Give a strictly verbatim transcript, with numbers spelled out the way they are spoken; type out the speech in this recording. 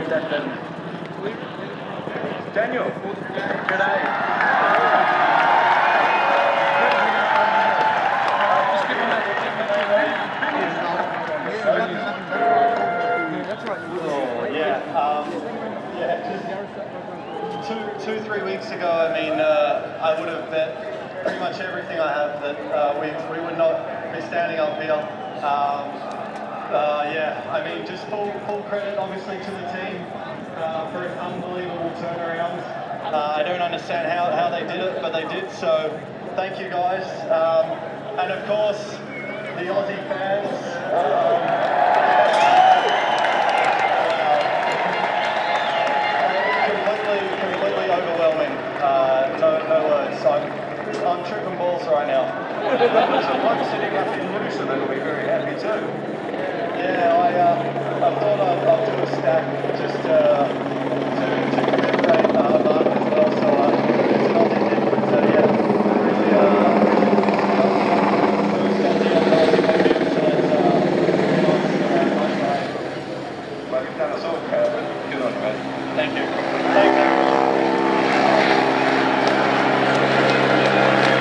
take that then. Daniel, g'day. Oh, yeah. Um, yeah, just two, two, three weeks ago, I mean, uh, I would have bet pretty much everything I have that uh, we, we would not be standing up here. Um, uh, yeah, I mean, just full, full credit, obviously, to the team uh, for an unbelievable turnaround. Uh, I don't understand how, how they did it, but they did, so thank you guys. Um, and of course, the Aussie fans. Um, Completely overwhelming. Uh, no, no words. I'm, I'm tripping balls right now. There's a bloke sitting up in Noosa that'll be very happy too. Yeah, I, uh, I thought I'd, I'll do a stack just uh, to, to commemorate uh, Mark as well. So uh, it's not easy, but uh, yeah, really, uh, Well, you've done us all proud, but good on you, mate. Thank you.